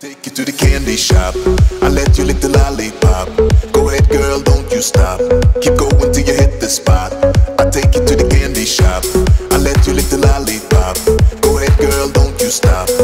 Take you to the candy shop. I let you lick the lollipop. Go ahead, girl, don't you stop. Keep going till you hit the spot. I take you to the candy shop. I let you lick the lollipop. Go ahead, girl, don't you stop.